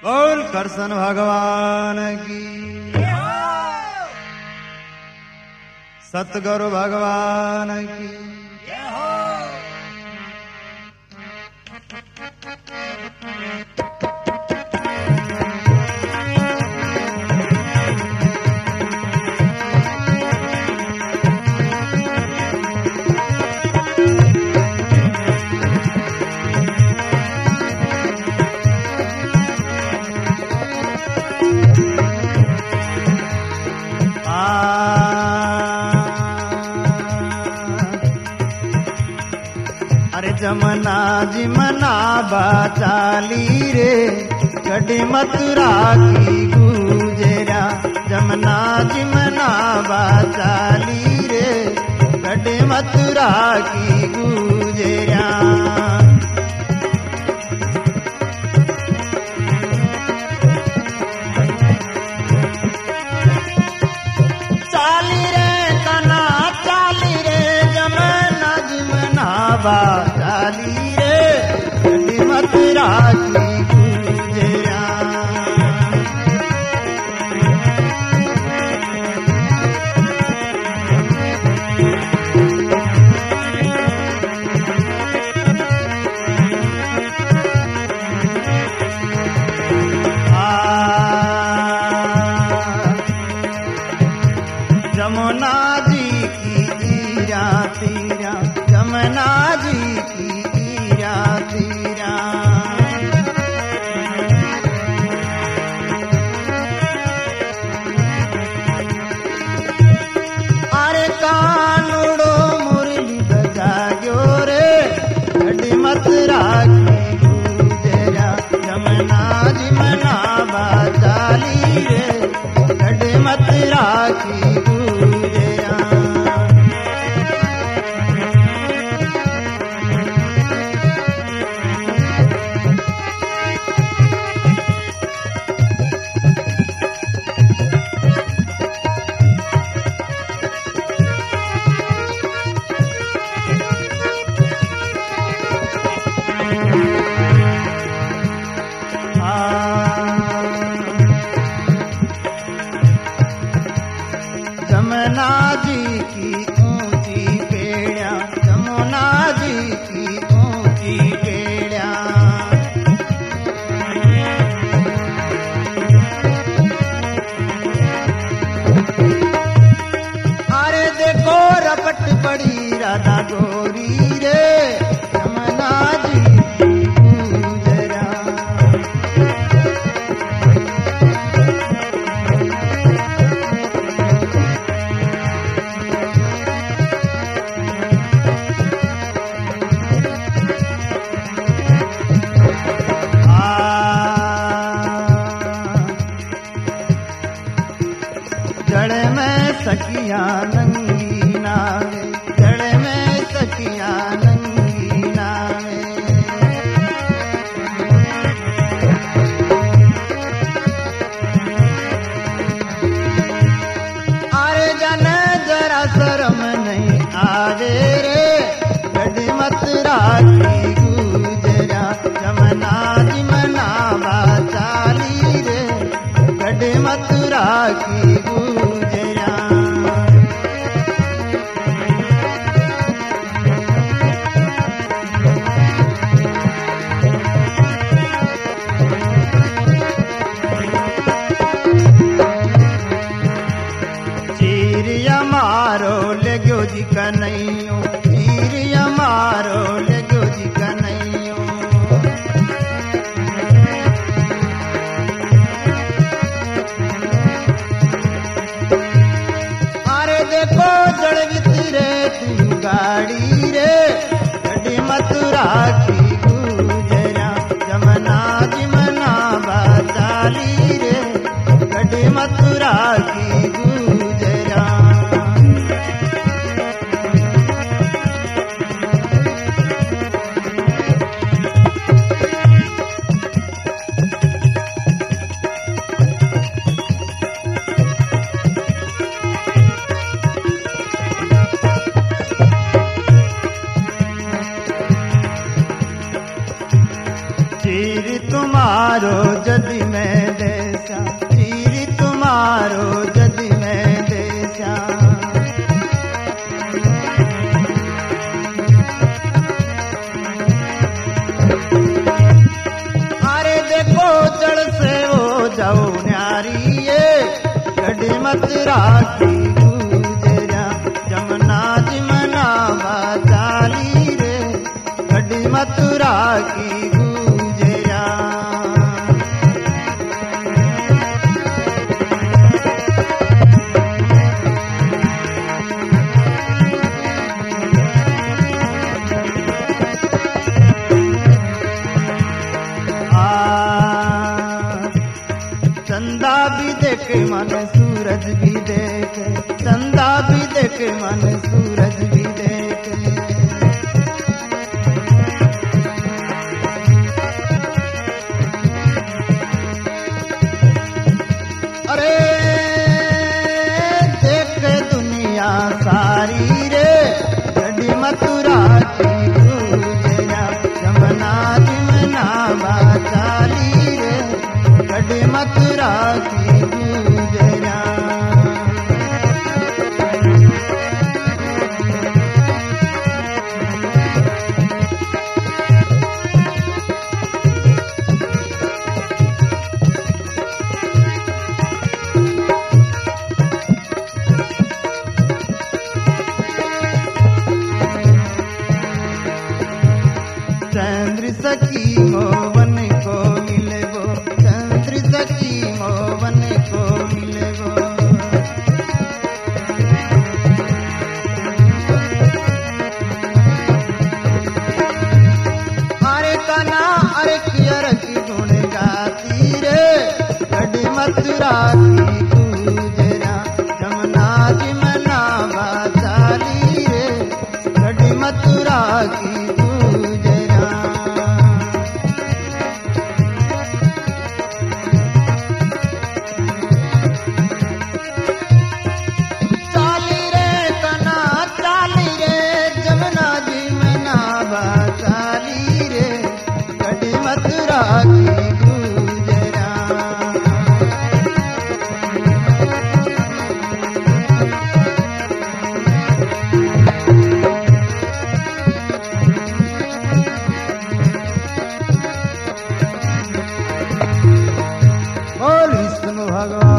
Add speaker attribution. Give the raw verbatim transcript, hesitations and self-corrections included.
Speaker 1: बोल कृष्ण भगवान की, सतगुरु भगवान की। जमना जिमना बाचाली रे कड़ी मथुरा की गुजरा। जमना जिमना बाचाली रे कड़ी मथुरा की गुजरा। चाली रे तना चाली रे जमना जिमना बाचाली रे कड़ी मथुरा की गुजरा। जमुना जी की तीरा तीरा, जमुना जी की तीरा तीरा। अरे कानुड़ो मुरली बजायो रे कड़ी मथुरा की गुजरा। जमुना जिमना बाचाली रे कड़ी मथुरा की गुजरा। जमुना जी की ऊंची पेड़िया, जमुना जी की ऊंची पेड़िया। अरे देखो रपट पड़ी राधा गोरी रे जमुना जी की गुजरा। जड़ में सखिया नंगी नावे, जड़ में सखिया नंगी नावे। अरे जन जरा शर्म नहीं आवे रे कड़ी मथुरा की गुजरा। जमुना जिमना बाचाली रे कड़ी मथुरा की गुजरा। चीरिया मारो ले गयो जी कन्हैयो, चीरिया मारो ले गयो जी कन्हैयो। अरे देखो जड़ वितरे तू गाड़ी रे कड़ी मथुरा की गुजरा। जमुना जिमना बाचाली रे कड़ी मथुरा की गुजरा। चीर तुम्हारो जदि में देशा चीरी तुम्हारो जदि मैं देशा अरे देखो जड़ से हो जाओ न्यारी ये गढ़ी मत राखी गुजरा जमुना जिमना बाचाली रे गढ़ी मत राखी गुजरा चंदा भी देखे मन सूरज भी देखे चंदा भी देखे मन सूरज भी देखे अरे देखे दुनिया सारी रे गढ़ी मथुरा की गुजरा जमुना जिमना बाचाली रे गढ़ी मथुरा की गुजरा चंद्र सखी मोवन को मिले वो चंद्र सखी मोवन को मिले वो अरे कना अरे कियर की गुण गाती रे गढ़ी मथुरा की गुजरा जमुना जिमना बाचाली रे गढ़ी मथुरा की बाचाली रे गढ़ी मथुरा की गुजरा बोल विष्णु भगवान।